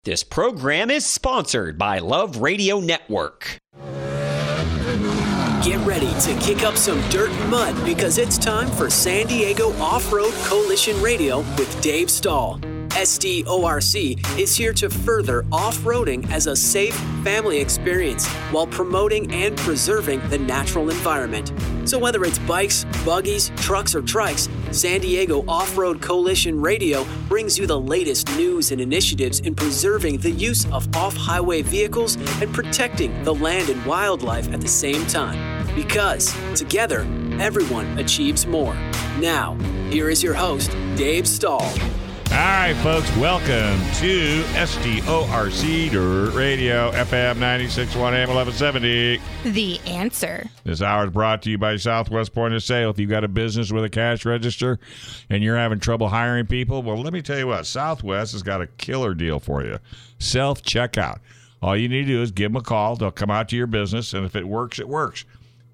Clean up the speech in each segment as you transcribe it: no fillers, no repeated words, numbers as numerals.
This program is sponsored by Love Radio Network. Get ready to kick up some dirt and mud because it's time for San Diego Off-Road Coalition Radio with Dave Stahl. SDORC is here to further off-roading as a safe family experience while promoting and preserving the natural environment. So whether it's bikes, buggies, trucks, or trikes, San Diego Off-Road Coalition Radio brings you the latest news and initiatives in preserving the use of off-highway vehicles and protecting the land and wildlife at the same time. Because together, everyone achieves more. Now, here is your host, Dave Stahl. All right, folks, welcome to SDORC Dirt Radio, FM 96.1 AM 1170. The Answer. This hour is brought to you by Southwest Point of Sale. If you've got a business with a cash register and you're having trouble hiring people, well, let me tell you what, Southwest has got a killer deal for you. Self-checkout. All you need to do is give them a call. They'll come out to your business, and if it works, it works.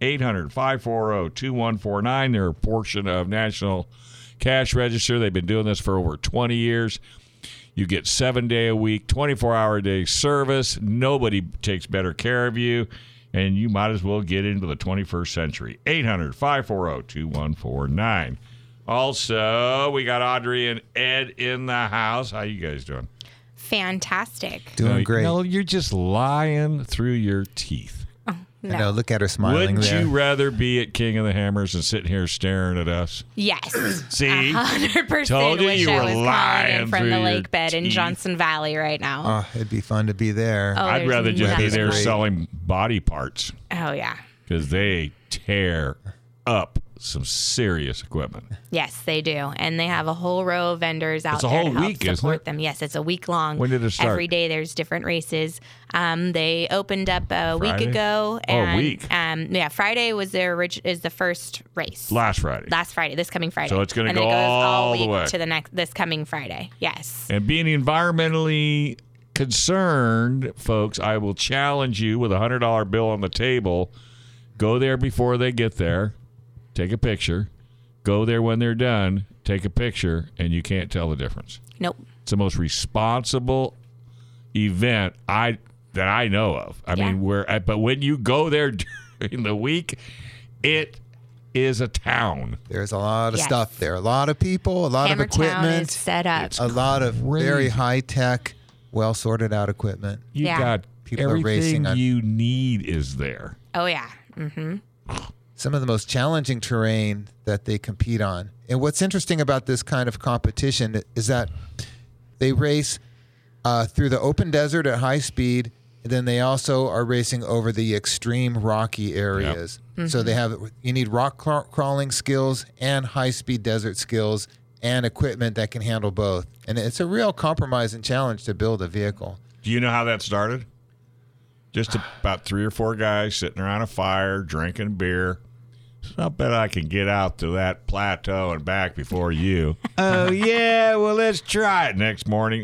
800-540-2149. They're a portion of National Cash Register. They've been doing this for over 20 years. You get 7-day-a-week, 24-hour-a-day service. Nobody takes better care of you, and you might as well get into the 21st century. 800-540-2149. Also, we got Audrey and Ed in the house. How you guys doing? Fantastic. Doing great. No, you're just lying through your teeth. No. I know, look at her smiling. Wouldn't there. you rather be at King of the Hammers and sitting here staring at us? Yes. See? 100% Told you wish you I were was calling lying in from through the your lake bed in teeth. Johnson Valley right now. Oh, it'd be fun to be there. Oh, I'd there's rather just be nothing. there Great. selling body parts Oh, yeah. because they tear up some serious equipment. Yes, they do. And they have a whole row of vendors out It's a there whole to help week, isn't support it? them. Yes, it's a week long. When did it start? Every day there's different races. They opened up a week Friday? ago. Oh, a And, week. Yeah, Friday was is the first race. Last Friday. Last Friday, this coming Friday. So it's gonna And go it goes all the week way. to this coming Friday. Yes. And being environmentally concerned, folks, I will challenge you with a $100 bill on the table. Go there before they get there. Take a picture. Go there when they're done. Take a picture, and you can't tell the difference. Nope. It's the most responsible event that I know of. I mean, but when you go there during the week, it is a town. There's a lot of Yes. stuff there. A lot of people, a lot Hammertown of equipment, is set up. It's a lot of crazy. very high-tech, well-sorted out equipment. You Yeah. got People are everything racing on- you need is there. Oh, yeah. Mm-hmm. Some of the most challenging terrain that they compete on. And what's interesting about this kind of competition is that they race through the open desert at high speed, and then they also are racing over the extreme rocky areas. So you need rock crawling skills and high-speed desert skills and equipment that can handle both. And it's a real compromise and challenge to build a vehicle. Do you know how that started? Just about 3 or 4 guys sitting around a fire, drinking beer. So I bet I can get out to that plateau and back before you. Oh, yeah, well, let's try it next morning.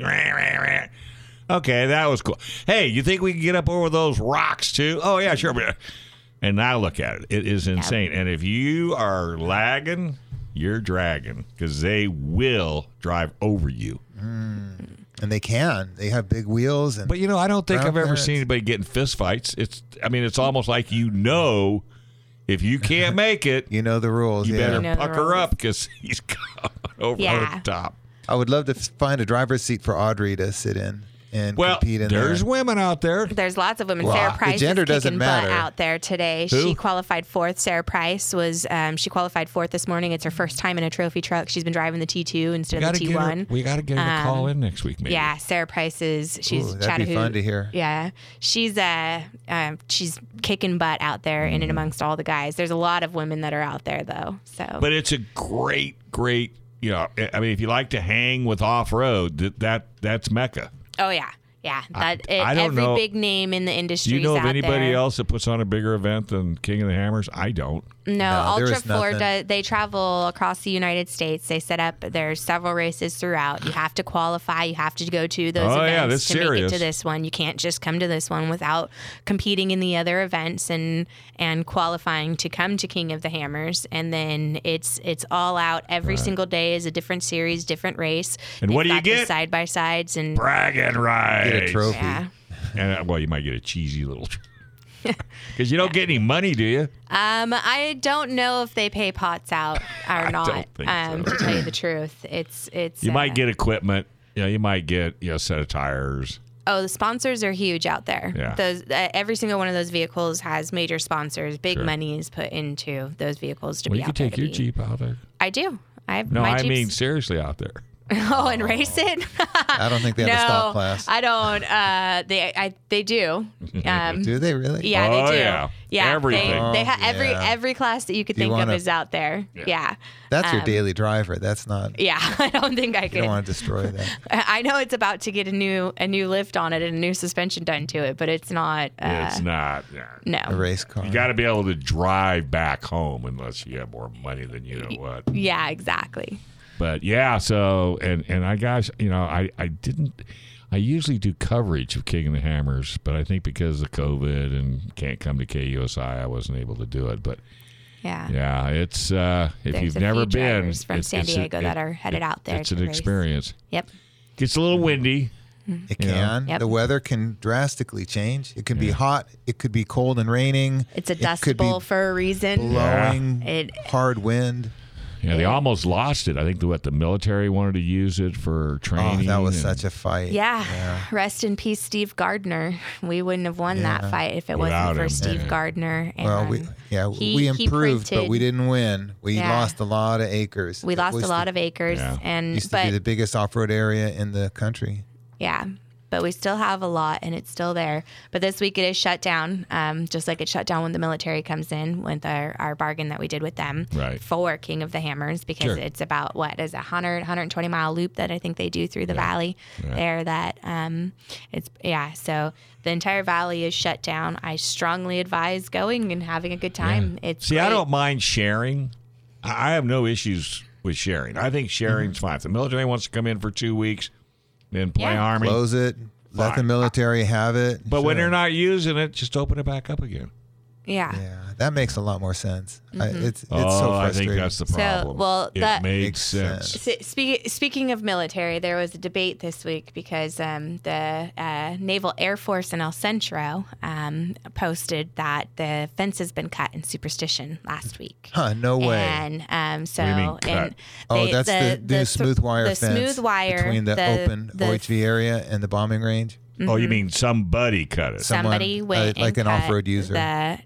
Okay, that was cool. Hey, you think we can get up over those rocks, too? Oh, yeah, sure. And now look at it. It is insane. And if you are lagging, you're dragging because they will drive over you. And they can. They have big wheels. And But, I don't think Brown I've ever parents. seen anybody get in fist fights. It's almost like if you can't make it, you know the rules. you yeah. better You know the pucker rules. up because he's coming over Yeah. the top. I would love to find a driver's seat for Audrey to sit in and Well, compete in there's there. women out there. There's lots of women. Well, Sarah the Price gender is doesn't kicking matter. butt out there today. Who? She qualified fourth. Sarah Price was she qualified fourth this morning. It's her first time in a trophy truck. She's been driving the T2 instead of the T1. We got to get her to call in next week, maybe. Yeah, Sarah Price she's Ooh, that'd be Chattahoochee. fun to hear. Yeah, she's kicking butt out there in and amongst all the guys. There's a lot of women that are out there though. So, But it's a great. I mean, if you like to hang with off-road, that's Mecca. oh yeah. Yeah, I don't every know. big name in the industry. Do you know out of anybody there. else that puts on a bigger event than King of the Hammers? I don't. there Ultra is nothing. Florida, they travel across the United States. They set up, there's several races throughout. You have to qualify. You have to go to those events to make it to this one. You can't just come to this one without competing in the other events and qualifying to come to King of the Hammers. And then it's all out. Every single day is a different series, different race. And what do you They've got the get? Side-by-sides and Bragging rights. Get a trophy. yeah. And you might get a cheesy little. Because you don't get any money, do you? I don't know if they pay pots out or not. don't think so. To tell you the truth, it's. You might get equipment. You might get a set of tires. Oh, the sponsors are huge out there. Yeah. Those every single one of those vehicles has major sponsors. Big Sure. money is put into those vehicles to Well, be you out could there. take your Jeep out there. I do. I have No, my I Jeep's- mean seriously out there. Oh, and race it. I don't think they have a stock class. I don't. They do. Do they really? Yeah, Oh, they do. yeah. Yeah, Everything. They have Yeah. every class that you could You think of wanna- is out there. Yeah. That's your daily driver. That's not. Yeah, I don't think I You could. don't want to destroy that. I know it's about to get a new lift on it and a new suspension done to it, but it's not. It's not. Yeah. A No. race car. You got to be able to drive back home unless you have more money than you know what. Yeah, exactly. But yeah, so and I guys, I didn't. I usually do coverage of King of the Hammers, but I think because of COVID and can't come to KUSI, I wasn't able to do it. But Yeah. yeah, it's if There's you've a never few been drivers from it's- San it's a- Diego that are headed out there It's to an race. experience. Yep. Gets a little windy. It You know? can. Yep. The weather can drastically change. It can be hot. It could be cold and raining. It's a It dust could be bowl for a reason. blowing It- hard wind. Yeah, they almost lost it. I think the military wanted to use it for Oh, training. that was and- such a fight. Yeah. Rest in peace, Steve Gardner. We wouldn't have won that fight if it Without wasn't for him. Steve Yeah. Gardner. And Well, we he improved, but printed- we didn't win. We Yeah. lost a lot of acres. We It lost was a lot of acres, Yeah. and Used to be the but biggest off-road area in the country. yeah, but we still have a lot, and it's still there. But this week it is shut down, just like it shut down when the military comes in with our bargain that we did with them Right. for King of the Hammers, because Sure. it's about what is a 120 mile loop that I think they do through the valley there. That it's so the entire valley is shut down. I strongly advise going and having a good time. It's See, I great. don't mind sharing. I have no issues with sharing. I think sharing's fine. If the military wants to come in for 2 weeks, then play Yeah. Army. Close it. Let the Fine. military have it. But when Sure. they're not using it, just open it back up again. Yeah. Yeah, that makes a lot more sense. It's so I frustrating. think that's the So, problem. well, it that- makes Makes sense. sense. Speaking of military, there was a debate this week because the Naval Air Force in El Centro posted that the fence has been cut in Superstition last week. Huh, no way. And so, What do you mean cut? and Oh, they- that's the new smooth wire the fence smooth wire between the open OHV area and the bombing range. Oh, you mean somebody cut it? Somebody Someone, went like and an cut off-road user.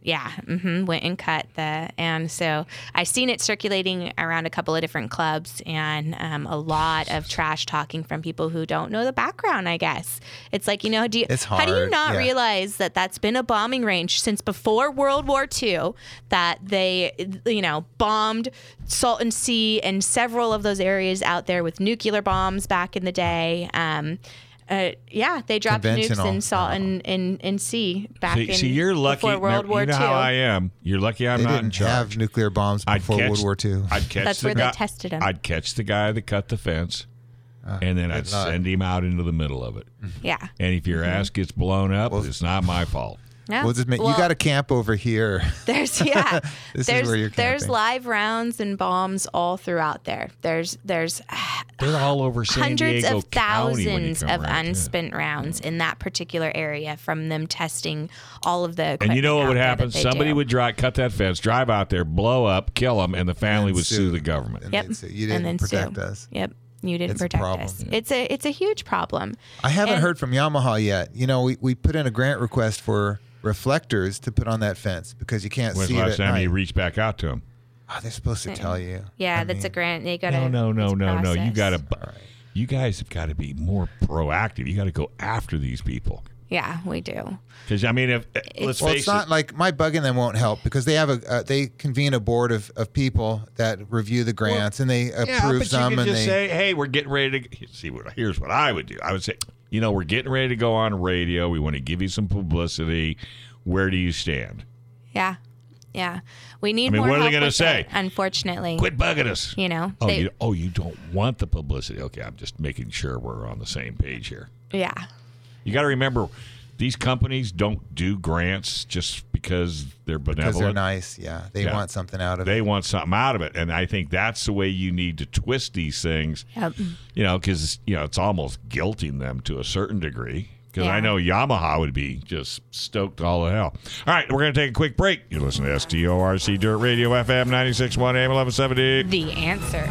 went and cut and so I've seen it circulating around a couple of different clubs, and a lot of trash talking from people who don't know the background. I guess it's like, how do It's you hard, not yeah. realize that that's been a bombing range since before World War II, that they bombed Salton Sea and several of those areas out there with nuclear bombs back in the day. They dropped nukes Conventional. in Salton in sea back in See, you're lucky. before World War you know II. how I am. You're lucky I'm They not in didn't charge. have nuclear bombs I'd before catch- World War II. I'd catch That's the where they guy, tested him. I'd catch the guy that cut the fence, and then I'd good luck. send him out into the middle of it. Yeah. And if your ass gets blown up, it's not my fault. No. We'll just make, Well, you got to camp over here. There's This is there's where you're there's camping. live rounds and bombs all throughout there. There's They're all over San hundreds Diego of County when you thousands come of around, yeah. unspent rounds in that particular area from them testing all of the. And you know what would happen? Somebody would. would cut that fence, drive out there, blow up, kill them, and the family would sue the government. And Yep. they'd say, you and didn't then protect sue. us. Yep. You didn't It's a protect problem. us. It's a huge problem. I haven't And- heard from Yamaha yet. We put in a grant request for reflectors to put on that fence because you can't When's see the it last at time night. you reached back out to them? Oh, they're supposed to tell you. Yeah, I that's mean, a grant. They got No. You got to. All right. You guys have got to be more proactive. You got to go after these people. Yeah, we do. Because I mean, if let's Well, face it's not it, like my bugging them won't help because they have they convene a board of people that review the grants and they yeah, approve but some you can and just they say, "Hey, we're getting ready to see what." Here's what I would do. I would say, we're getting ready to go on radio. We want to give you some publicity. Where do you stand? Yeah. Yeah. We need more what are help they going to say? Unfortunately. Quit bugging us. You know. You don't want the publicity. Okay, I'm just making sure we're on the same page here. Yeah. You got to remember, these companies don't do grants just because they're benevolent. Because they're nice, yeah. They want something out of it. They want something out of it. And I think that's the way you need to twist these things. Yep. Because, it's almost guilting them to a certain degree. Because I know Yamaha would be just stoked all the hell. All right, we're going to take a quick break. You're listening to SDORC Dirt Radio, FM 96.1 AM 1170. The Answer.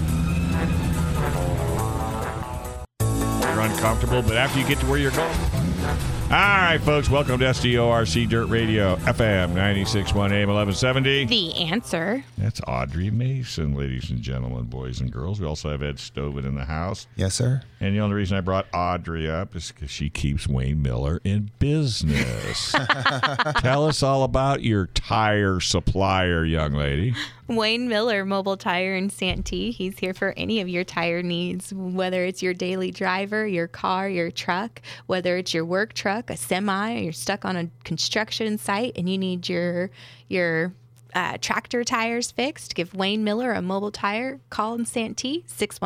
You're uncomfortable, but after you get to where you're going. All right, folks, welcome to SDORC Dirt Radio, FM 96.1 AM 1170. The Answer. That's Audrey Mason, ladies and gentlemen, boys and girls. We also have Ed Stovin in the house. Yes, sir. And the only reason I brought Audrey up is because she keeps Wayne Miller in business. Tell us all about your tire supplier, young lady. Wayne Miller, Mobile Tire in Santee. He's here for any of your tire needs, whether it's your daily driver, your car, your truck, whether it's your work truck, a semi, or you're stuck on a construction site and you need your tractor tires fixed. Give Wayne Miller a Mobile Tire call in Santee,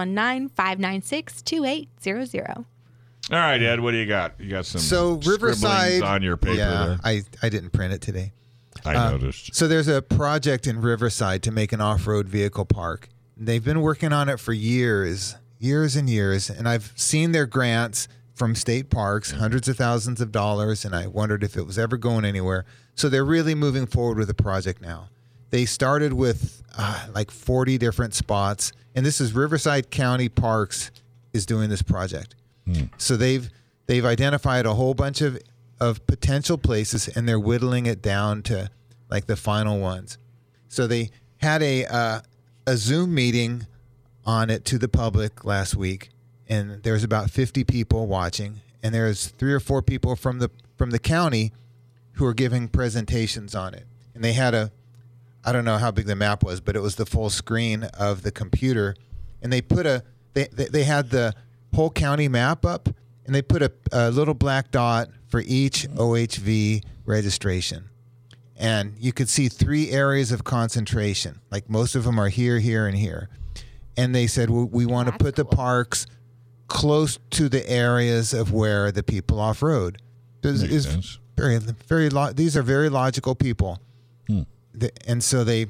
619-596-2800. All right, Ed, what do you got? You got some Riverside on your paper there. I didn't print it today. I noticed. So there's a project in Riverside to make an off-road vehicle park. They've been working on it for years and years, and I've seen their grants from state parks, hundreds of thousands of dollars, and I wondered if it was ever going anywhere. So they're really moving forward with the project now. They started with like 40 different spots, and this is Riverside County Parks is doing this project. So they've identified a whole bunch of potential places, and they're whittling it down to like the final ones. So they had a Zoom meeting on it to the public last week, and there's about 50 people watching, and there's 3 or 4 people from the county who are giving presentations on it. And they had I don't know how big the map was, but it was the full screen of the computer, and they put they had the whole county map up, and they put a little black dot for each OHV registration. And you could see 3 areas of concentration. Like most of them are here, here, and here. And they said, well, we want to put the parks close to the areas of where the people off-road. Makes sense. These are very logical people. And so they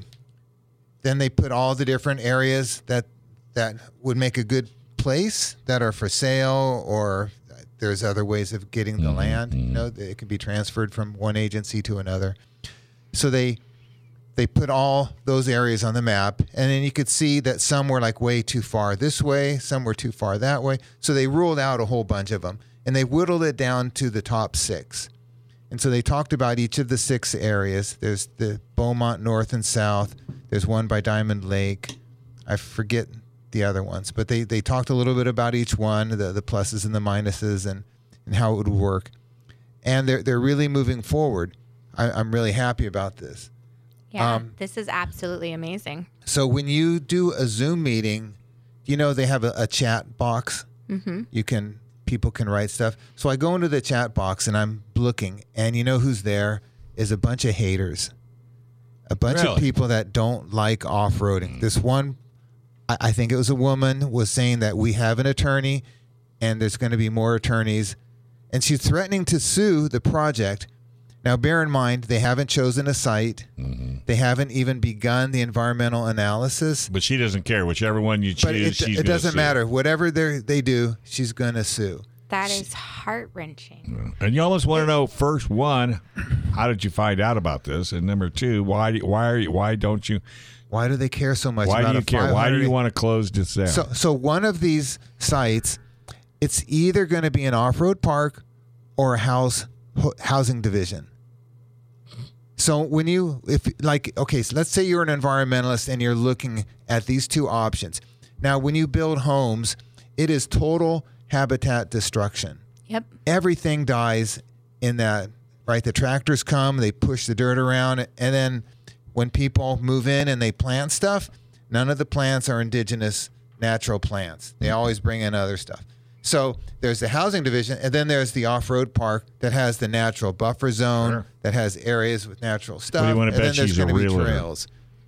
put all the different areas that would make a good place that are for sale, or there's other ways of getting the land. It can be transferred from one agency to another. So they put all those areas on the map, and then you could see that some were like way too far this way, some were too far that way. So they ruled out a whole bunch of them, and they whittled it down to the top 6. And so they talked about each of the 6 areas. There's the Beaumont North and South. There's one by Diamond Lake. I forget the other ones, but they talked a little bit about each one, the pluses and the minuses, and how it would work. And they're really moving forward. I'm really happy about this. Yeah, this is absolutely amazing. So when you do a Zoom meeting, they have a chat box. Mm-hmm. People can write stuff. So I go into the chat box and I'm looking, and you know who's there is a bunch of haters, a bunch of people that don't like off-roading. This one, I think it was a woman, was saying that we have an attorney and there's going to be more attorneys, and she's threatening to sue the project. Now, bear in mind, they haven't chosen a site. Mm-hmm. They haven't even begun the environmental analysis. But she doesn't care. Whichever one you choose, it doesn't matter. Whatever they do, she's going to sue. That is heart-wrenching. And you almost want to know, first, one, how did you find out about this? And number 2, why don't you? Why do they care so much? Why about do you care? Why do you want to close this down? So one of these sites, it's either going to be an off-road park or a housing division. So so let's say you're an environmentalist and you're looking at these 2 options. Now, when you build homes, it is total habitat destruction. Yep. Everything dies in that, right? The tractors come, they push the dirt around, and then when people move in and they plant stuff, none of the plants are indigenous natural plants. They always bring in other stuff. So there's the housing division, and then there's the off-road park that has the natural buffer zone, that has areas with natural stuff. What do you want to bet and then she's there's a going to be realtor? trails.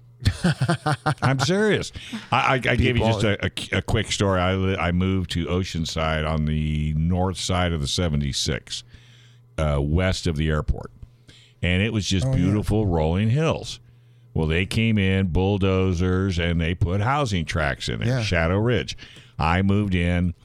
I'm serious. I gave you just a quick story. I moved to Oceanside on the north side of the 76, west of the airport. And it was just beautiful rolling hills. Well, they came in, bulldozers, and they put housing tracts in it, Shadow Ridge. I moved in,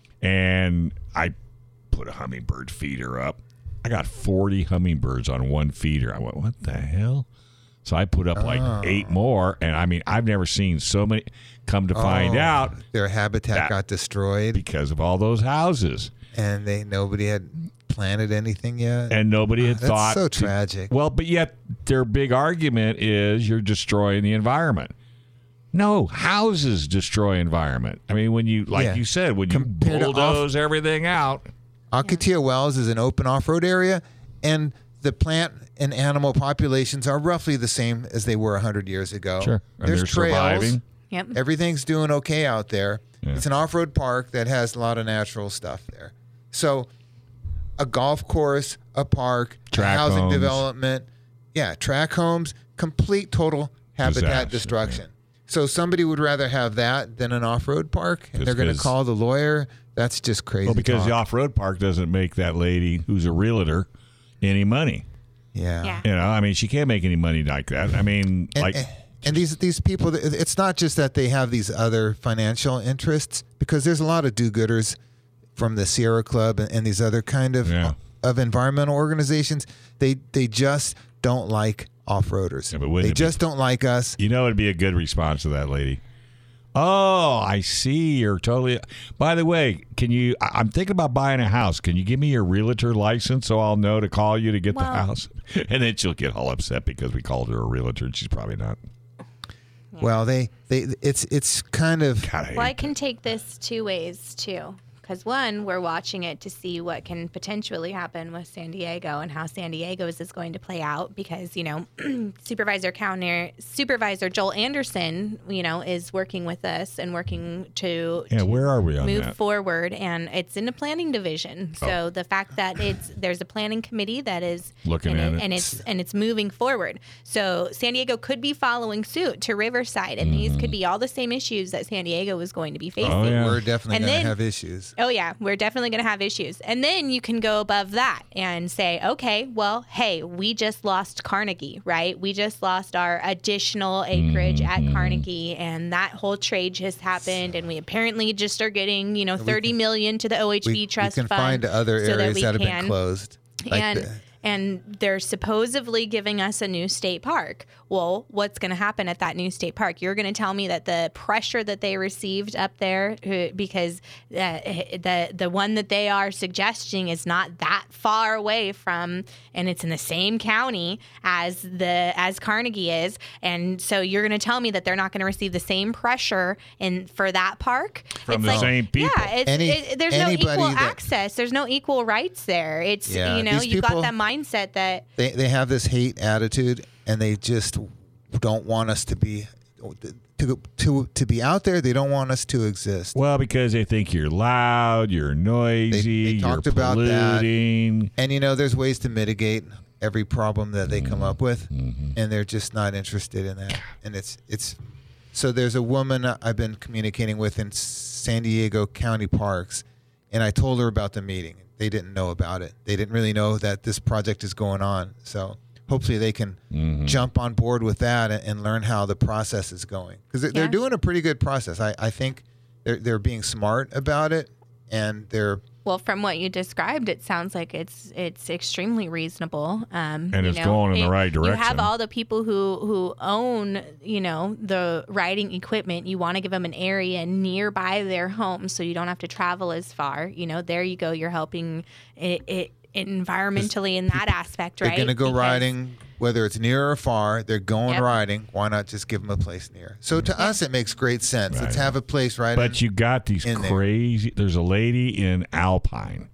and I put a hummingbird feeder up. I got 40 hummingbirds on one feeder. I went, what the hell? So I put up like 8 more, and I mean, I've never seen so many. Come to find out, their habitat got destroyed because of all those houses, and nobody had planted anything yet, and nobody had thought. So tragic. Well, but yet their big argument is you're destroying the environment. No, houses destroy environment. I mean, when you, like you said, when you bulldoze everything out. Ocotillo Wells is an open off-road area, and the plant and animal populations are roughly the same as they were 100 years ago. Sure. And There's they're trails. Surviving. Yep. Everything's doing okay out there. Yeah. It's an off-road park that has a lot of natural stuff there. So a golf course, a park, Track housing homes. development, track homes, complete total habitat destruction. Yeah. So somebody would rather have that than an off-road park, and they're going to call the lawyer. That's just crazy. Well, because talk. the off-road park doesn't make that lady who's a realtor any money. Yeah. You know, I mean, she can't make any money like that. I mean, and these people, it's not just that they have these other financial interests, because there's a lot of do-gooders from the Sierra Club and these other kind of environmental organizations. They just don't like off-roaders. Yeah, they just don't like us. You know, it'd be a good response to that lady. Oh, I see. You're totally. By the way, can you? I'm thinking about buying a house. Can you give me your realtor license so I'll know to call you to get the house? And then she'll get all upset because we called her a realtor, and she's probably not. Well, it's kind of. Well, I can take this 2 ways too. Because one, we're watching it to see what can potentially happen with San Diego and how San Diego's is going to play out. Because, you know, Supervisor Joel Anderson, you know, is working with us and working to where are we on move that? forward, and it's in the planning division. So the fact that there's a planning committee that is looking at it, and it's moving forward. So San Diego could be following suit to Riverside, and these could be all the same issues that San Diego is going to be facing. Oh, yeah. We're definitely going to have issues. Oh, yeah, we're definitely going to have issues. And then you can go above that and say, okay, well, hey, we just lost Carnegie, right? We just lost our additional acreage at Carnegie, and that whole trade just happened, and we apparently just are getting, you know, $30 million to the OHV trust fund. We can find other areas that have been closed. And they're supposedly giving us a new state park. Well, what's going to happen at that new state park? You're going to tell me that the pressure that they received up there, because the one that they are suggesting is not that far away from, and it's in the same county as Carnegie is, and so you're going to tell me that they're not going to receive the same pressure for that park from the same people. Yeah, there's no equal access. There's no equal rights there. It's you know, you've got that mindset that they have this hate attitude, and they just don't want us to be out there. They don't want us to exist. Well, because they think you're loud, you're noisy, they talked about polluting. That. And you know, there's ways to mitigate every problem that they come up with, and they're just not interested in that. And it's so there's a woman I've been communicating with in San Diego County Parks, and I told her about the meeting. They didn't know about it. They didn't really know that this project is going on. So hopefully they can jump on board with that and learn how the process is going. Because they're doing a pretty good process. I think they're being smart about it, and they're... Well, from what you described, it sounds like it's extremely reasonable. And it's going in the right direction. You have all the people who own, you know, the riding equipment. You want to give them an area nearby their home so you don't have to travel as far. You know, there you go. You're helping it environmentally in that aspect, right? They're going to go riding, whether it's near or far. They're going riding. Why not just give them a place near? So to us, it makes great sense. Right. Let's have a place right. But you got these crazy. There's a lady in Alpine.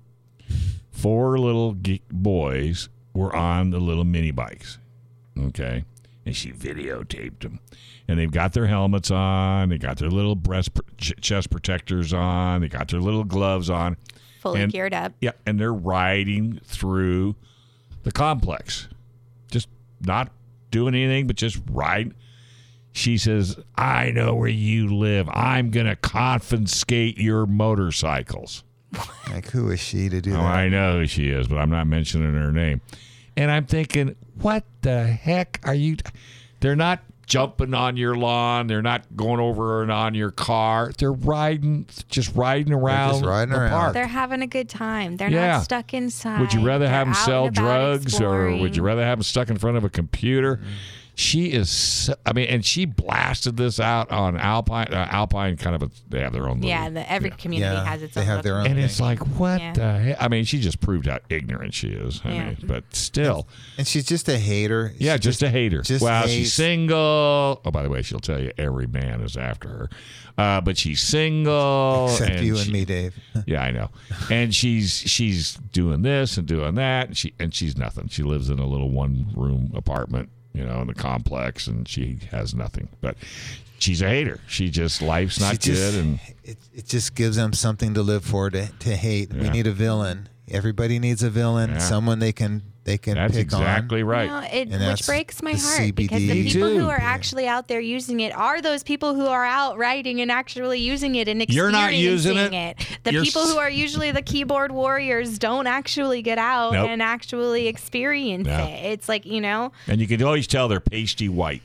4 little boys were on the little mini bikes. Okay, and she videotaped them. And they've got their helmets on. They got their little chest protectors on. They got their little gloves on. Fully geared up. Yeah, and they're riding through the complex. Just not doing anything, but just riding. She says, I know where you live. I'm going to confiscate your motorcycles. Like, who is she to do that? I know who she is, but I'm not mentioning her name. And I'm thinking, what the heck are you? They're not jumping on your lawn. They're not going over and on your car. They're just riding around the park. They're having a good time. They're not stuck inside. Would you rather have them sell drugs or would you rather have them stuck in front of a computer? Mm-hmm. She is, and she blasted this out on Alpine. Alpine they have their own. Every community has its own. They have their own. And it's like, what the heck? I mean, she just proved how ignorant she is. I mean, but still. And she's just a hater. Yeah, just a hater. She's single. Oh, by the way, she'll tell you every man is after her. But she's single. Except you and me, Dave. Yeah, I know. And she's doing this and doing that. And she's nothing. She lives in a little 1-room apartment, in the complex, and she has nothing. But she's a hater. Life's not good, and it just gives them something to live for, to hate. We need a villain. Everybody needs a villain. Someone they can That's pick on. exactly right. Which breaks my heart because the people who are actually out there using it are those people who are out riding and actually using it and experiencing You're not using it. The people who are usually the keyboard warriors don't actually get out and actually experience it. It's like, And you can always tell they're pasty white.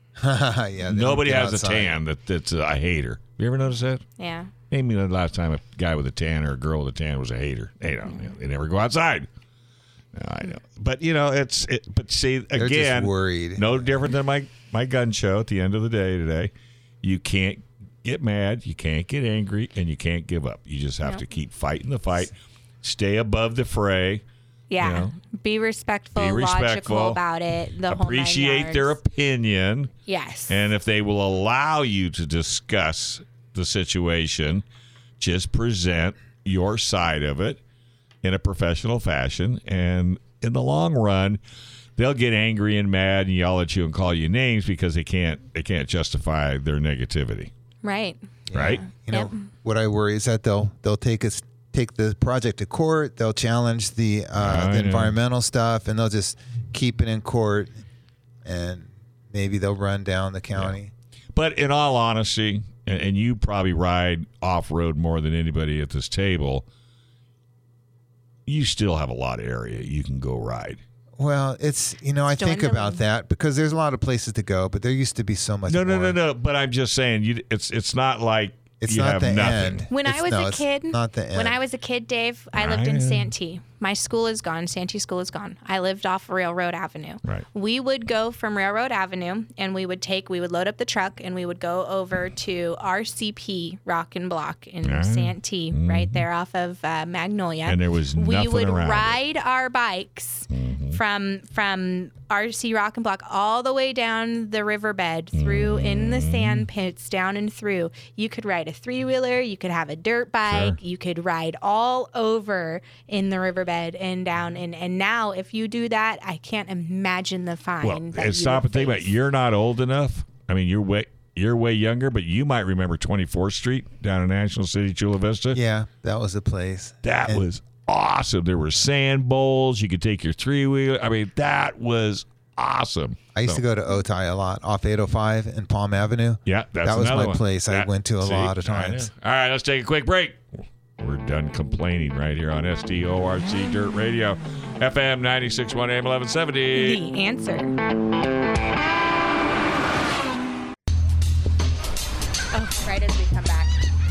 Nobody has a tan that's a hater. You ever notice that? Yeah. Name me the last time a guy with a tan or a girl with a tan was a hater. They don't. They never go outside. No, I know, but But see, they're again, just worried. No different than my gun show at the end of the day today. You can't get mad, you can't get angry, and you can't give up. You just have to keep fighting the fight, stay above the fray. Yeah, be respectful, logical about it. Appreciate their opinion. Yes, and if they will allow you to discuss the situation, just present your side of it in a professional fashion, and in the long run, they'll get angry and mad and yell at you and call you names because they can't justify their negativity. Right. Right. What I worry is that they'll take the project to court. They'll challenge the environmental stuff, and they'll just keep it in court, and maybe they'll run down the county. Yeah. But in all honesty, and you probably ride off-road more than anybody at this table, you still have a lot of area you can go ride. Well, it's, I think about that because there's a lot of places to go, but there used to be so much more. No. But I'm just saying, it's not like it's you not have the nothing. end. When I was a kid, not the end. When I was a kid, Dave, I lived in Santee. My school is gone. Santee School is gone. I lived off Railroad Avenue. Right. We would go from Railroad Avenue, and we would load up the truck, and we would go over to RCP Rock and Block in Santee, right there off of Magnolia. And there was nothing We would around ride our bikes from RC Rock and Block all the way down the riverbed, through in the sand pits, down and through. You could ride a 3-wheeler. You could have a dirt bike. You could ride all over in the riverbed and down. And now, if you do that, I can't imagine the fine. Well, stop and think about it. You're not old enough. I mean, you're way younger, but you might remember 24th Street down in National City, Chula Vista. Yeah, that was the place. That was awesome. There were sand bowls. You could take your 3-wheeler. I mean, that was awesome. I used to go to Otay a lot, off 805 and Palm Avenue. Yeah, that was my place. I went to a lot of times. All right, let's take a quick break. We're done complaining right here on SDORC Dirt Radio, FM 96.1 AM 1170. The Answer. Oh, right as we come back.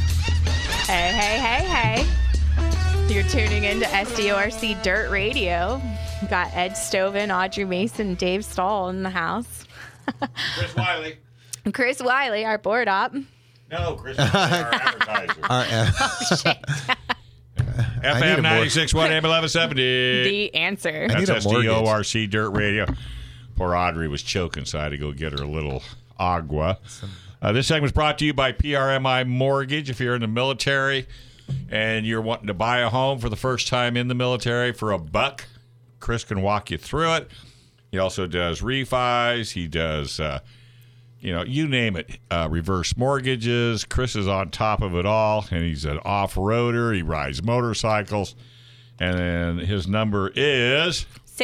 Hey. You're tuning into SDORC Dirt Radio. We've got Ed Stovin, Audrey Mason, Dave Stahl in the house. Chris Wiley. Chris Wiley, our board op. No, Chris Wiley, our advertiser. FM 96.1 AM 1170. The Answer. That's SDORC Dirt Radio. Poor Audrey was choking, so I had to go get her a little agua. This segment is brought to you by PRMI Mortgage. If you're in the military and you're wanting to buy a home for the first time in the military for $1, Chris can walk you through it. He also does refis. He does, you name it, reverse mortgages. Chris is on top of it all, and he's an off-roader. He rides motorcycles. And then his number is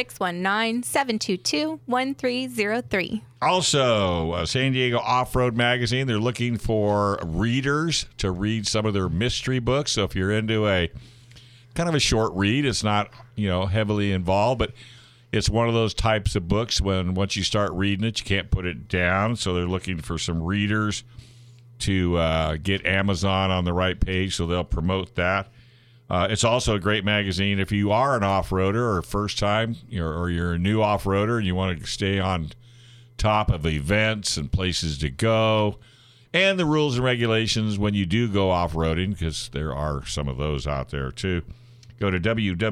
619-722-1303. Also, San Diego Off-Road Magazine. They're looking for readers to read some of their mystery books. So if you're into a kind of a short read, it's not, heavily involved, but it's one of those types of books when once you start reading it, you can't put it down. So they're looking for some readers to get Amazon on the right page, so they'll promote that. It's also a great magazine if you are an off-roader or first time, or you're a new off-roader and you want to stay on top of events and places to go and the rules and regulations when you do go off-roading, because there are some of those out there too. Go to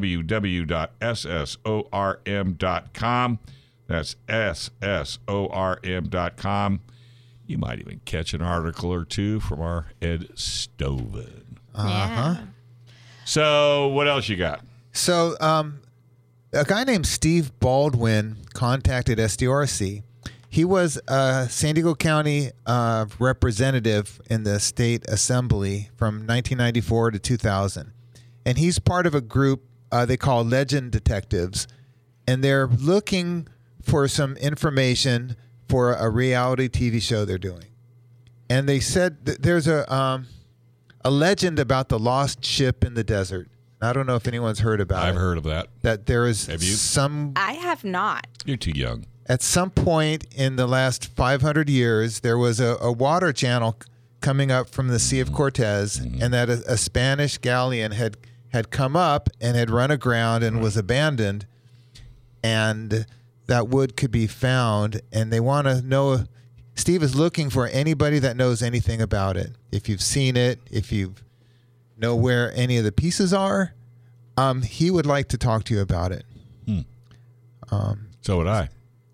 www.ssorm.com. That's ssorm.com. You might even catch an article or two from our Ed Stoven. Yeah. So what else you got? So a guy named Steve Baldwin contacted SDRC. He was a San Diego County representative in the state assembly from 1994 to 2000. And he's part of a group they call Legend Detectives. And they're looking for some information for a reality TV show they're doing. And they said that there's a legend about the lost ship in the desert. I don't know if anyone's heard about it. I've heard of that. That there is Have you? I have not. You're too young. At some point in the last 500 years, there was a water channel coming up from the Sea of Cortez, and that a Spanish galleon had come up and had run aground and was abandoned, and that wood could be found, and they want to know. Steve is looking for anybody that knows anything about it. If you've seen it, if you know where any of the pieces are, he would like to talk to you about it. So would I.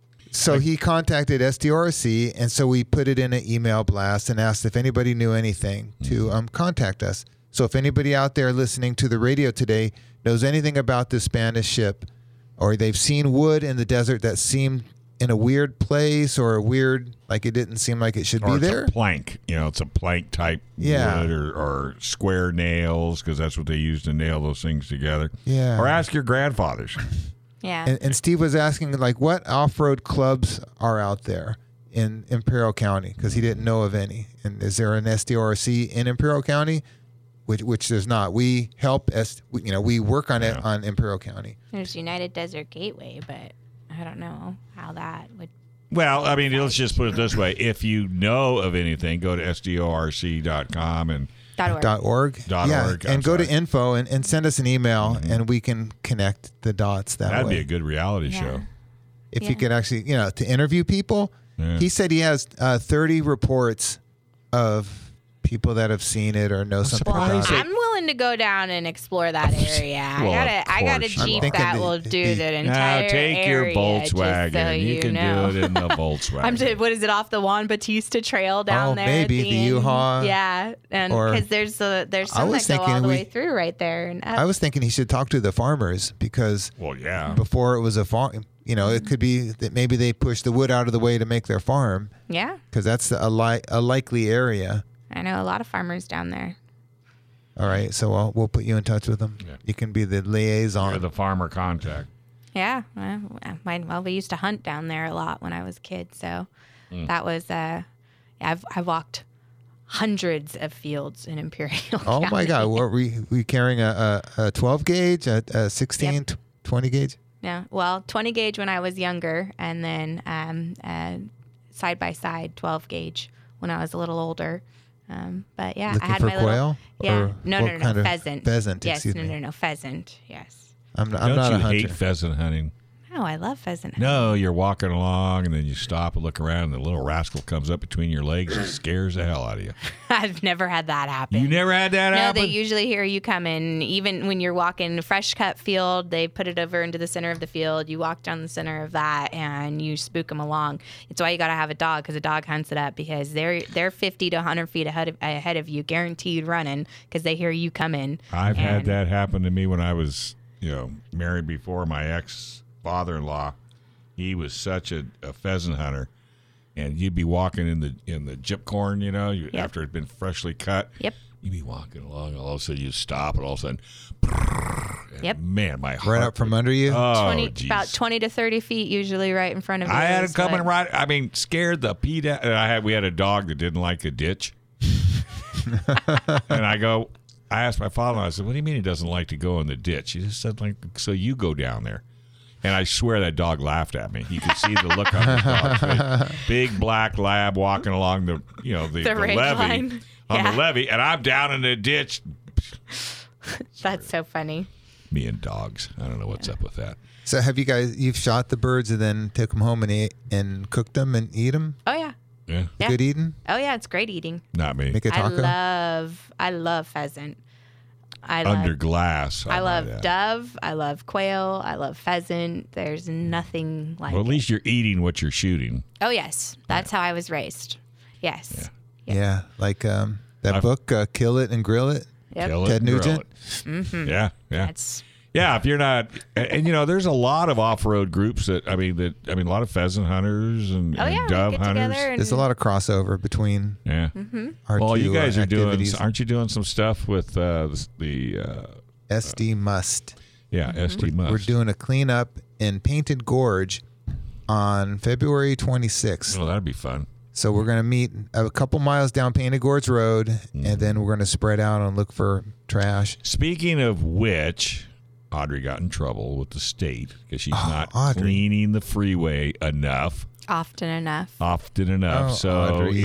So he contacted SDRC, and so we put it in an email blast and asked if anybody knew anything to contact us. So if anybody out there listening to the radio today knows anything about this Spanish ship, or they've seen wood in the desert that seemed in a weird place, or a weird, like it didn't seem like it should be there. It's a plank. It's a plank type wood or square nails, because that's what they use to nail those things together. Yeah. Or ask your grandfathers. Yeah. And Steve was asking, like, what off-road clubs are out there in Imperial County, because he didn't know of any. And is there an SDRC in Imperial County? Which there's not. We help, we work on it on Imperial County. There's United Desert Gateway, but I don't know how that would. Well, I mean, let's just put it this way. If you know of anything, go to sdorc.com and .org. Yeah, and go to info and send us an email, and we can connect the dots that way. That'd be a good reality show. If you could actually, to interview people. Yeah. He said he has 30 reports of people that have seen it or know something about it. I'm willing to go down and explore that area. I got a Jeep that will do that entire area. Take your Volkswagen. So you can do it in the Volkswagen. What is it, off the Juan Bautista Trail down there? Maybe the U-Haul. Yeah, and because there's some that go all the way through right there. And I was thinking he should talk to the farmers, because before it was a farm. It could be that maybe they push the wood out of the way to make their farm. Yeah, because that's a likely area. I know a lot of farmers down there. All right, so we'll put you in touch with them. Yeah. You can be the liaison. You're the farmer contact. Yeah, well, we used to hunt down there a lot when I was a kid, so that was. I've walked hundreds of fields in Imperial County. Oh my God, were we carrying a 12 gauge, a 16, 20 gauge? No, well, 20 gauge when I was younger, and then side by side 12 gauge when I was a little older. But yeah, looking I had for my quail? No, pheasant. Pheasant, yes, excuse me. No, pheasant. Yes. I'm Don't not you a hunter. hate pheasant hunting? No, I love pheasant hunting. No, you're walking along and then you stop and look around and the little rascal comes up between your legs and scares the hell out of you. I've never had that happen. You never had that happen? No, they usually hear you coming. Even when you're walking a fresh cut field, they put it over into the center of the field. You walk down the center of that and you spook them along. It's why you got to have a dog, because a dog hunts it up, because they're 50 to 100 feet ahead of you, guaranteed running, because they hear you coming. I've had that happen to me when I was, married before my ex-father-in-law. He was such a pheasant hunter, and you'd be walking in the gypcorn, after it had been freshly cut. Yep. You'd be walking along, all of a sudden you stop, and all of a sudden, yep. Man, my heart right up from under you. About 20 to 30 feet, usually right in front of you. I had it coming right. I mean, scared the Pete out. We had a dog that didn't like the ditch, and I asked my father. I said, "What do you mean he doesn't like to go in the ditch?" He just said, so you go down there." And I swear that dog laughed at me. You could see the look on the dog's face. Big black lab walking along the levee line. On the levee, and I'm down in the ditch. That's so funny. Me and dogs. I don't know what's up with that. So have you've shot the birds and then took them home and cooked them and eat them? Oh yeah. Yeah. Good eating? Oh yeah, it's great eating. Not me. Make a taco? I love pheasant. Under glass. I love dove. I love quail. I love pheasant. There's nothing like Well, at least you're eating what you're shooting. Oh, yes. That's how I was raised. Yes. Yeah. Like that book, Kill It and Grill It. Yep. Kill it Ted and grill Nugent. it. Mm-hmm. Yeah. Yeah, if you're not, and there's a lot of off-road groups that a lot of pheasant hunters and dove hunters. There's a lot of crossover between. Yeah. Mm-hmm. Our well, you guys are activities. aren't you doing some stuff with the SD Must. Yeah, SD Must. We're doing a cleanup in Painted Gorge on February 26th. Oh, that'd be fun. So we're going to meet a couple miles down Painted Gorge Road, and then we're going to spread out and look for trash. Speaking of which, Audrey got in trouble with the state because she's not cleaning the freeway enough. Often enough. Oh, so Audrey.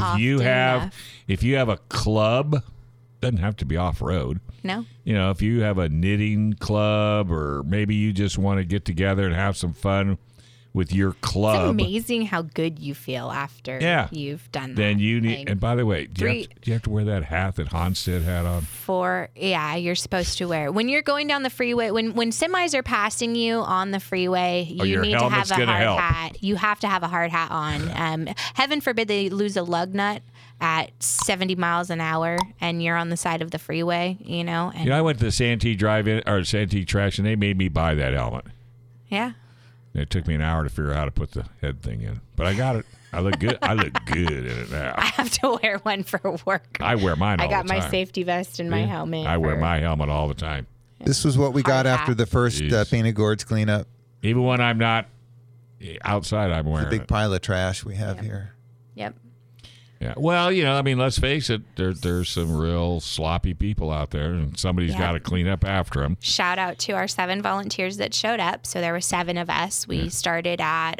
if you have a club, doesn't have to be off road. No. If you have a knitting club, or maybe you just want to get together and have some fun with your club. It's amazing how good you feel after you've done that. Then you need, and by the way, do you have to wear that hat that Hansted had on? You're supposed to wear. When you're going down the freeway, when semis are passing you on the freeway, you need to have a hard hat. You have to have a hard hat on. Heaven forbid they lose a lug nut at 70 miles an hour and you're on the side of the freeway, And, I went to the Santee Drive-In or Santee Trash, and they made me buy that helmet. Yeah. It took me an hour to figure out how to put the head thing in, but I got it. I look good. I look good in it now. I have to wear one for work. I wear mine all the time. I got my safety vest and my helmet. I wear my helmet all the time. This was what we got after the first Painted Gorge cleanup. Even when I'm not outside, I'm wearing the big pile of trash we have here. Yep. Yeah. Well, let's face it. There's some real sloppy people out there, and somebody's got to clean up after them. Shout out to our 7 volunteers that showed up. So there were 7 of us. We started at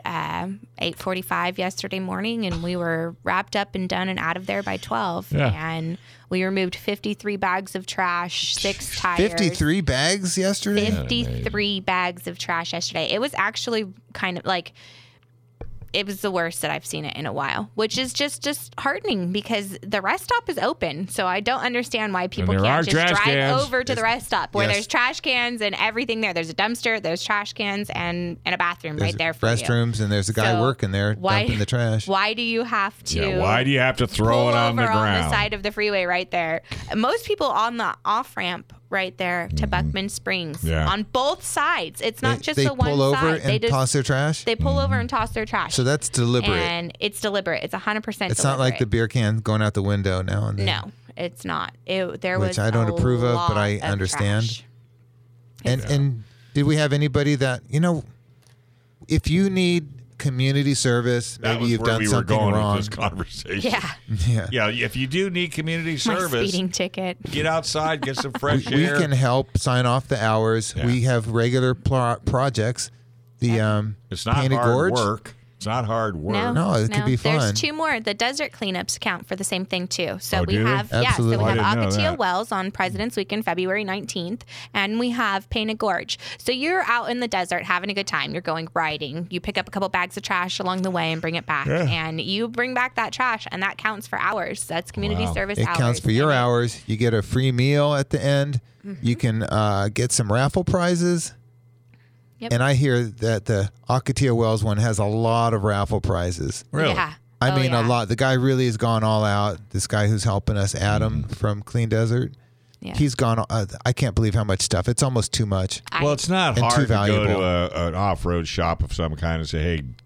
8:45 yesterday morning, and we were wrapped up and done and out of there by 12. Yeah. And we removed 53 bags of trash, 6 tires. 53 bags yesterday? 53 bags of trash yesterday. It was actually kind of like... It was the worst that I've seen it in a while, which is just disheartening because the rest stop is open. So I don't understand why people can't just drive over to the rest stop where there's trash cans and everything there. There's a dumpster, there's trash cans, and a bathroom right there for restrooms, and there's a guy working there dumping the trash. Why do you have to? Yeah, why do you have to throw it on the ground? On the side of the freeway right there. Most people on the off ramp right there to Buckman Springs on both sides. It's not just the one side. They pull over and toss their trash? They pull over and toss their trash. So that's deliberate. And it's deliberate. It's 100% deliberate. It's not like the beer can going out the window now and then. No, it's not. Which I don't approve of, but I understand. And did we have anybody that, if you need community service, maybe you've done something wrong. With this conversation. Yeah. If you do need community service, my speeding ticket. Get outside, get some fresh air. We can help sign off the hours. Yeah. We have regular projects. It's not Painted hard Gorge. work. It's not hard work. No, it could be fun. There's 2 more. The desert cleanups count for the same thing too. So we have Absolutely. So we have Ocotillo Wells on President's Weekend, February 19th, and we have Painted Gorge. So you're out in the desert having a good time. You're going riding. You pick up a couple bags of trash along the way and bring it back, and you bring back that trash, and that counts for hours. That's community service hours. It counts for your hours. You get a free meal at the end. Mm-hmm. You can get some raffle prizes. Yep. And I hear that the Ocotillo Wells one has a lot of raffle prizes. Really? Yeah. I mean, a lot. The guy really has gone all out. This guy who's helping us, Adam from Clean Desert. Yeah. He's gone. I can't believe how much stuff. It's almost too much. Well, it's not hard to go to an off-road shop of some kind and say, hey,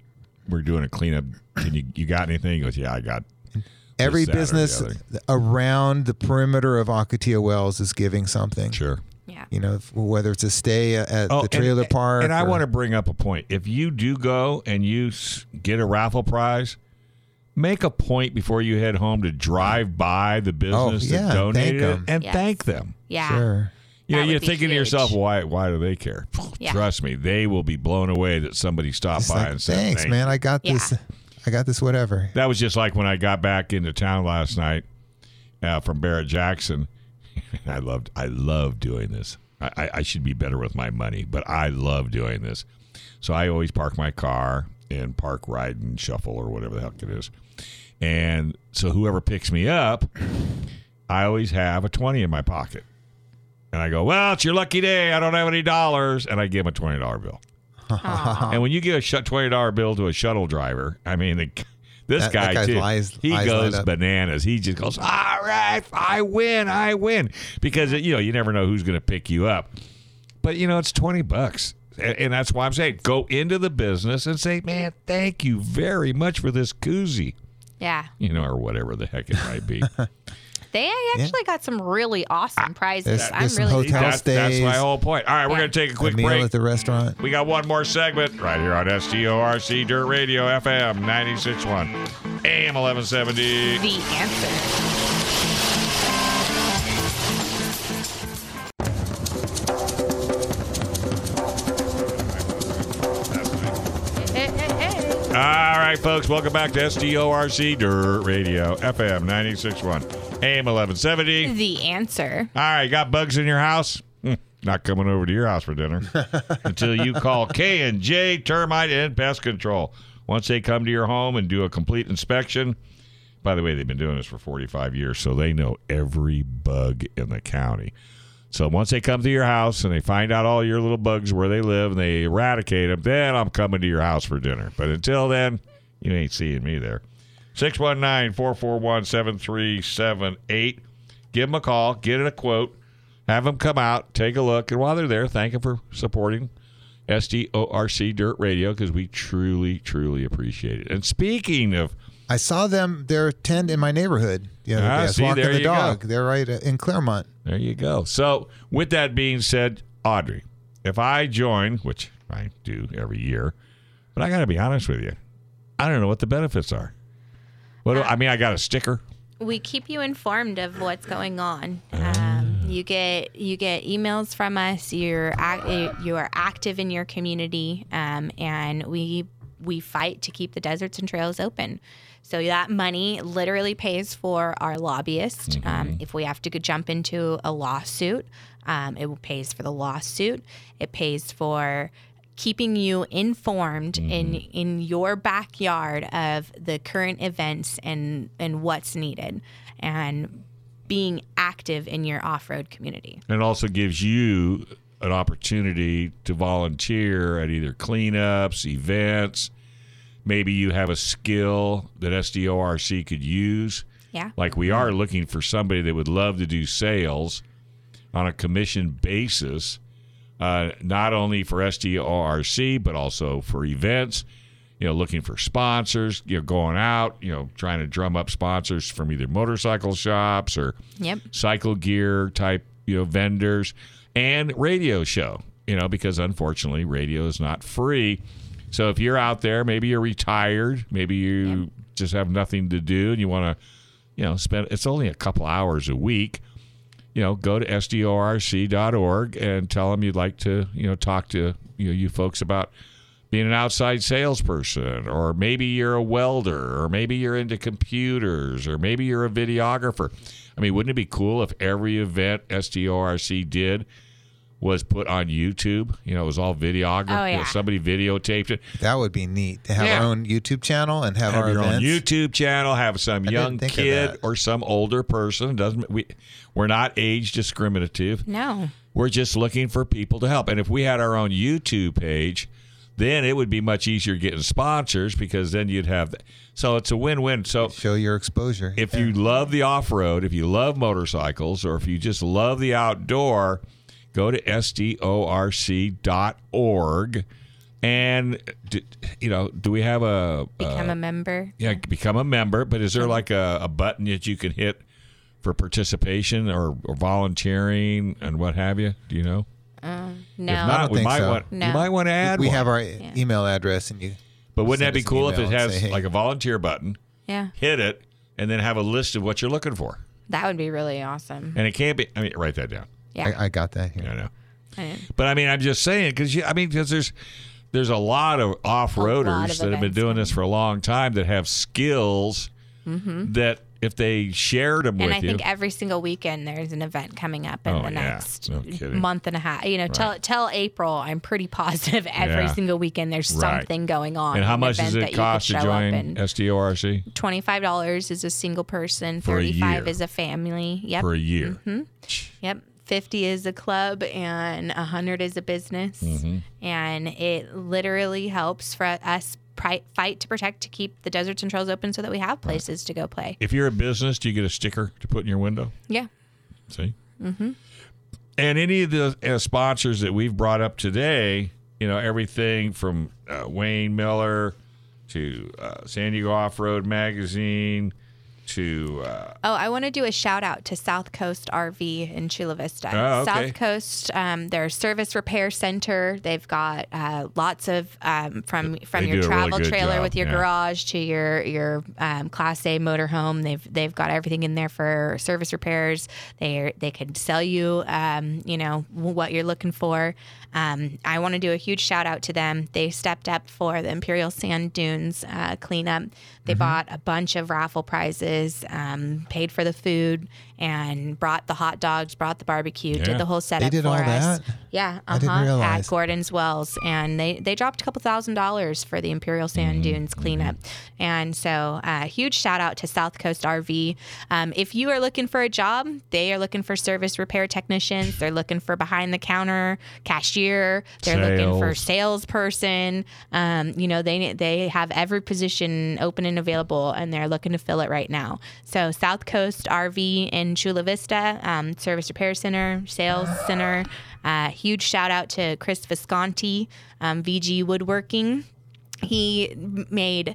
we're doing a cleanup. Can you got anything? He goes, yeah, I got. Every business around the perimeter of Ocotillo Wells is giving something. Sure. Yeah. You know, whether it's a stay at the trailer park. And I want to bring up a point. If you do go and you get a raffle prize, make a point before you head home to drive by the business that donated it and thank them. Yeah. Sure. You know, you're thinking to yourself, why do they care? Yeah. Trust me, they will be blown away that somebody stopped by and said, thanks, man. I got this. I got this, whatever. That was just like when I got back into town last night from Barrett Jackson. I love doing this. I should be better with my money, but I love doing this. So I always park my car in Park Ride and Shuffle or whatever the heck it is. And so whoever picks me up, I always have a 20 in my pocket. And I go, well, it's your lucky day. I don't have any dollars. And I give him a $20 bill. And when you give a $20 bill to a shuttle driver, I mean, this guy too, he goes bananas. He just goes, all right, I win. Because, you never know who's going to pick you up. But, it's $20. And that's why I'm saying go into the business and say, man, thank you very much for this koozie. Yeah. Or whatever the heck it might be. They actually got some really awesome prizes. I'm really hotel stays. That's my whole point. All right, we're going to take a quick break at the restaurant. We got one more segment right here on SDORC Dirt Radio FM 96.1 AM 1170. The Answer. All right, folks, welcome back to SDORC Dirt Radio, FM 96.1, AM 1170. The Answer. All right, got bugs in your house? Not coming over to your house for dinner until you call K&J Termite and Pest Control. Once they come to your home and do a complete inspection, by the way, they've been doing this for 45 years, so they know every bug in the county. So once they come to your house and they find out all your little bugs where they live and they eradicate them, then I'm coming to your house for dinner. But until then, you ain't seeing me there. 619-441-7378. Give them a call. Get a quote. Have them come out. Take a look. And while they're there, thank them for supporting SDORC Dirt Radio because we truly, truly appreciate it. And speaking of... I saw them, their tent in my neighborhood the other day. I was walking the dog. They're right in Claremont. There you go. So with that being said, Audrey, if I join, which I do every year, but I got to be honest with you, I don't know what the benefits are. I got a sticker. We keep you informed of what's going on. You get emails from us. You are active in your community, and we fight to keep the deserts and trails open. So that money literally pays for our lobbyist. If we have to jump into a lawsuit, it pays for the lawsuit. It pays for keeping you informed in your backyard of the current events and what's needed, and being active in your off-road community. And it also gives you an opportunity to volunteer at either cleanups, events. Maybe you have a skill that SDORC could use. Yeah. Like we are looking for somebody that would love to do sales on a commission basis, not only for SDORC, but also for events, looking for sponsors, going out, trying to drum up sponsors from either motorcycle shops or cycle gear type, vendors, and radio show, because unfortunately radio is not free. So if you're out there, maybe you're retired, maybe you just have nothing to do and you want to, spend, it's only a couple hours a week, go to SDORC.org and tell them you'd like to, talk to, you folks about being an outside salesperson, or maybe you're a welder, or maybe you're into computers, or maybe you're a videographer. I mean, wouldn't it be cool if every event SDORC did was put on YouTube? It was all videography. Oh, yeah. Somebody videotaped it. That would be neat to have our own YouTube channel and have our your events. Own YouTube channel. Have some young kid or some older person. We're not age discriminative. No, we're just looking for people to help. And if we had our own YouTube page, then it would be much easier getting sponsors, because then you'd have so it's a win-win. So show your exposure. If you love the off-road, if you love motorcycles, or if you just love the outdoor, go to SDORC.org. And do we have become a member? Yeah, become a member. But is there like a button that you can hit for participation or volunteering and what have you? Do you know? No. If not, we might want to add. We have our email address, and you. But wouldn't that be cool if it has like a volunteer button? Yeah. Hit it, and then have a list of what you're looking for. That would be really awesome. And it can't be. I mean, write that down. Yeah. I got that here. I know. But I mean, I'm just saying because there's a lot of off-roaders that have been doing this for a long time that have skills that if they shared them with you. And I think every single weekend there's an event coming up in the next month and a half. Till April, I'm pretty positive every single weekend there's something going on. And how much does it cost to join SDORC? $25 is a single person. $35 is a family. Yep. For a year. Mm-hmm. Yep. $50 is a club and $100 is a business. And it literally helps for us fight to protect, to keep the deserts and trails open so that we have places to go play. If you're a business, do you get a sticker to put in your window? Yeah. See? And any of the sponsors that we've brought up today, everything from Wayne Miller to San Diego Off-Road Magazine to... I want to do a shout out to South Coast RV in Chula Vista. Oh, okay. South Coast, their service repair center. They've got lots of from your travel trailer with your garage to your Class A motorhome. They've got everything in there for service repairs. They could sell you what you're looking for. I want to do a huge shout out to them. They stepped up for the Imperial Sand Dunes cleanup. They bought a bunch of raffle prizes, paid for the food, and brought the hot dogs, brought the barbecue, did the whole setup for us. They did all that? Yeah, I didn't realize. at Gordon's Wells. And they dropped a couple $1,000s for the Imperial Sand Dunes cleanup. And so huge shout out to South Coast RV. If you are looking for a job, they are looking for service repair technicians. They're looking for behind the counter cashier. They're looking for salesperson. They have every position open and available, and they're looking to fill it right now. So South Coast RV in Chula Vista, service repair center, sales center. Huge shout out to Chris Visconti, VG Woodworking. He made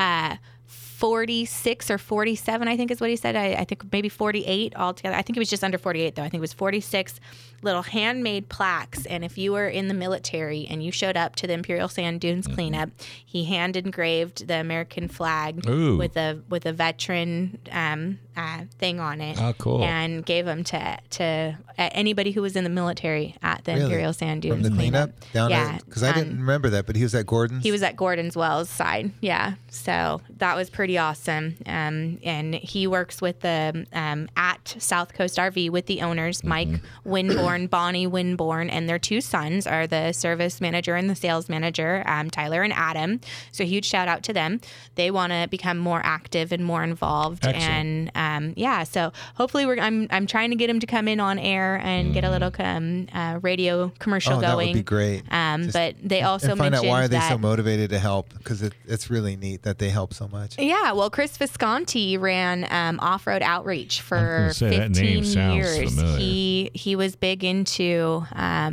46 or 47, I think is what he said. I think maybe 48 altogether. I think it was just under 48, though. I think it was 46 little handmade plaques. And if you were in the military and you showed up to the Imperial Sand Dunes cleanup, he hand engraved the American flag with a veteran thing on it. Oh, cool. And gave them to anybody who was in the military at the Imperial Sand Dunes from the cleanup cleanup. Because I didn't remember that, but he was at Gordon's. He was at Gordon's Wells side. Yeah. So that was pretty awesome. And he works with the at South Coast RV with the owners, Mike Winborn, Bonnie Winborn, and their two sons are the service manager and the sales manager, Tyler and Adam. So huge shout out to them. They want to become more active and more involved. Excellent. And so hopefully I'm trying to get him to come in on air and get a little radio commercial going. That would be great. But they also find out why are they that, so motivated to help, because it's really neat that they help so much. Yeah, well, Chris Visconti ran off-road outreach for 15 years. He was big into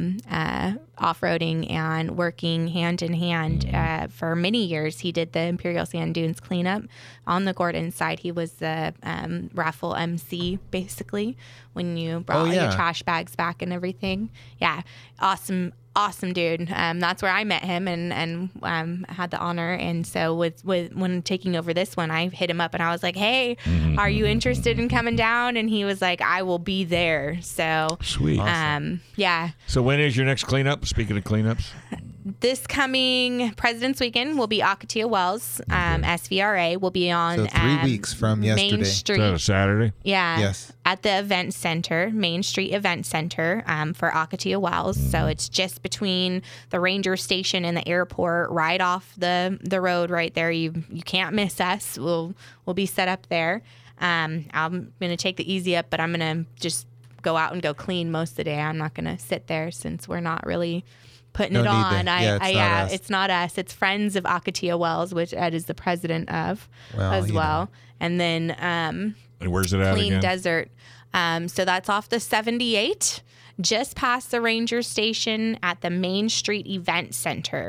off-roading and working hand in hand for many years. He did the Imperial Sand Dunes cleanup on the Gordon side. He was the raffle MC, basically, when you brought all your trash bags back and everything. Yeah, awesome dude. That's where I met him and had the honor. And so with when taking over this one, I hit him up and I was like, hey, are you interested in coming down? And he was like, I will be there. So sweet. Awesome. Yeah. So when is your next cleanup? Speaking of cleanups. This coming President's Weekend will be Akatia Wells. SVRA will be on 3 weeks from yesterday. Main Street. Is that a Saturday? Yeah. Yes. At the event center, Main Street Event Center for Akatia Wells. So it's just between the ranger station and the airport, right off the road right there. You can't miss us. We'll be set up there. I'm going to take the easy up, but I'm going to just go out and go clean most of the day. I'm not going to sit there since we're not really putting it on. It's not us. It's Friends of Akatia Wells, which Ed is the president of as well. And then and where's it at Clean again? Desert. So that's off the 78, just past the ranger station at the Main Street Event Center.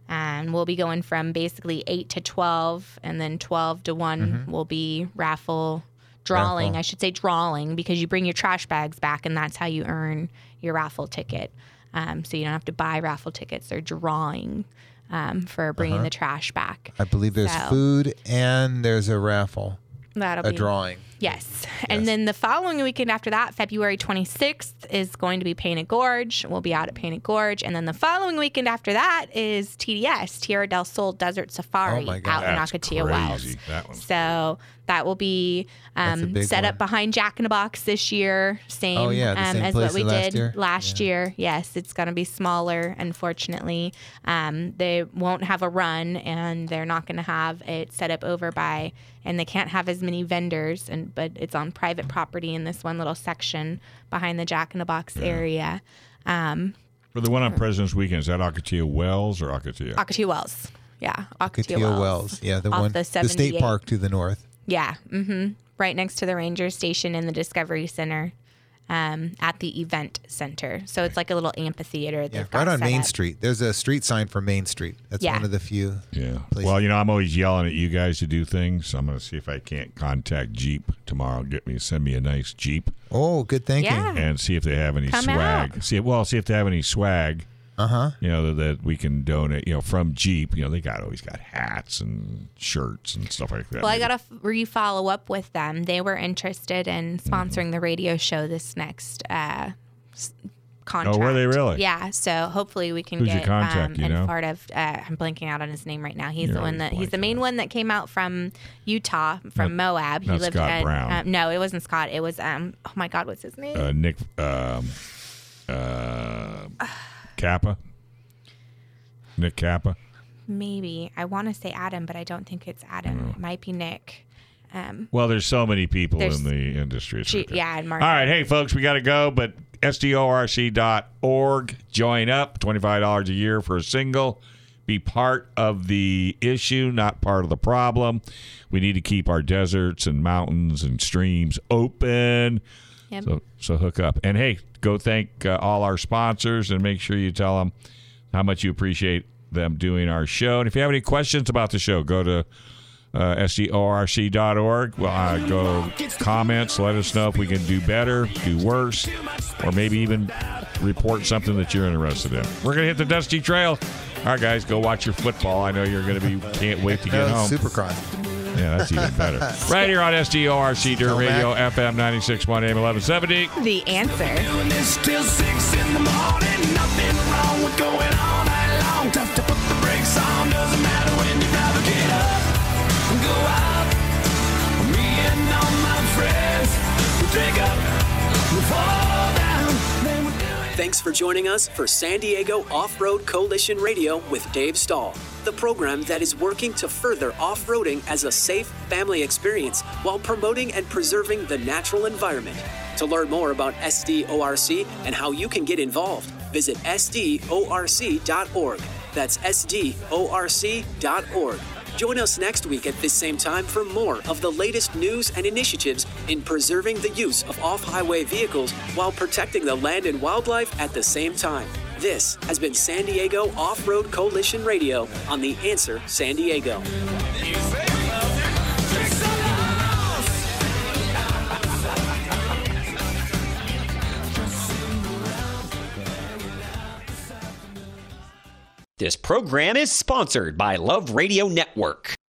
And we'll be going from basically 8 to 12, and then 12 to 1 will be raffle drawing. I should say drawing, because you bring your trash bags back, and that's how you earn your raffle ticket. So you don't have to buy raffle tickets. They're drawing for bringing the trash back. I believe there's food and there's a raffle. That'll be drawing. Yes. And then the following weekend after that, February 26th, is going to be Painted Gorge. We'll be out at Painted Gorge. And then the following weekend after that is TDS, Tierra del Sol Desert Safari, out in Ocotillo Wells. That one. So that will be set up behind Jack in the Box this year, same, as what we did last year. Yes, it's going to be smaller, unfortunately. They won't have a run, and they're not going to have it set up over by, and they can't have as many vendors, but it's on private property in this one little section behind the Jack in the Box area. For the one on President's Weekend, is that Ocotillo Wells or Ocotillo? Ocotillo Wells. Yeah, Ocotillo Wells. Yeah, the one, the state park to the north. Yeah, right next to the ranger station in the Discovery Center, at the event center. So it's like a little amphitheater. Yeah, right on Main Street. There's a street sign for Main Street. That's one of the few. Yeah. Well, I'm always yelling at you guys to do things. So I'm going to see if I can't contact Jeep tomorrow. Send me a nice Jeep. Oh, good thinking. Yeah. And see if they have any swag. See if they have any swag. That we can donate, from Jeep. They always got hats and shirts and stuff like that. Well, I got to follow up with them. They were interested in sponsoring the radio show this next contract. Oh, were they really? Yeah. So hopefully we can Who's get your contact, part of. I'm blanking out on his name right now. He's he's the main one that came out from Utah, from Moab. He lived Scott Brown. No, it wasn't Scott. It was oh my God, what's his name? Nick. Kappa? Nick Kappa? Maybe. I want to say Adam, but I don't think it's Adam. It might be Nick. Well, there's so many people in the industry. And Mark. All right. Hey, folks, we got to go, but SDORC.org. Join up. $25 a year for a single. Be part of the issue, not part of the problem. We need to keep our deserts and mountains and streams open. Yep. So hook up. And, hey, go thank all our sponsors and make sure you tell them how much you appreciate them doing our show. And if you have any questions about the show, go to SDORC.org. Well, go comments. Let us know if we can do better, do worse, or maybe even report something that you're interested in. We're going to hit the Dusty Trail. All right, guys, go watch your football. I know you're going to can't wait to get home. Supercross. Yeah, that's even better. Right here on SDORC Dirt Radio, FM 96.1 AM 1170. The Answer. Till 6 in the morning, nothing wrong with going all night long. Tough to put the brakes on, doesn't matter when you drive. Get up and go out. Me and all my friends, we drink up, we fall down, then we do it. Thanks for joining us for San Diego Off-Road Coalition Radio with Dave Stahl, the program that is working to further off-roading as a safe family experience while promoting and preserving the natural environment. To learn more about SDORC and how you can get involved, visit SDORC.org. That's SDORC.org. Join us next week at this same time for more of the latest news and initiatives in preserving the use of off-highway vehicles while protecting the land and wildlife at the same time. This has been San Diego Off-Road Coalition Radio on The Answer San Diego. This program is sponsored by Love Radio Network.